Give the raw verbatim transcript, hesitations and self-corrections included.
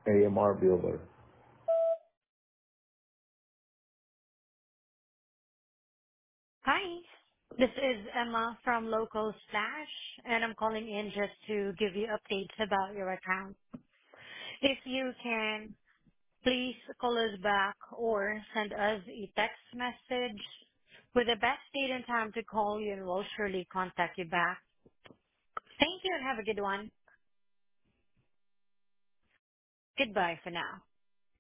A M R Builder. Hi, this is Emma from Local Slash, and I'm calling in just to give you updates about your account. If you can, please call us back or send us a text message with the best date and time to call you, and we'll surely contact you back. Thank you and have a good one. Goodbye for now.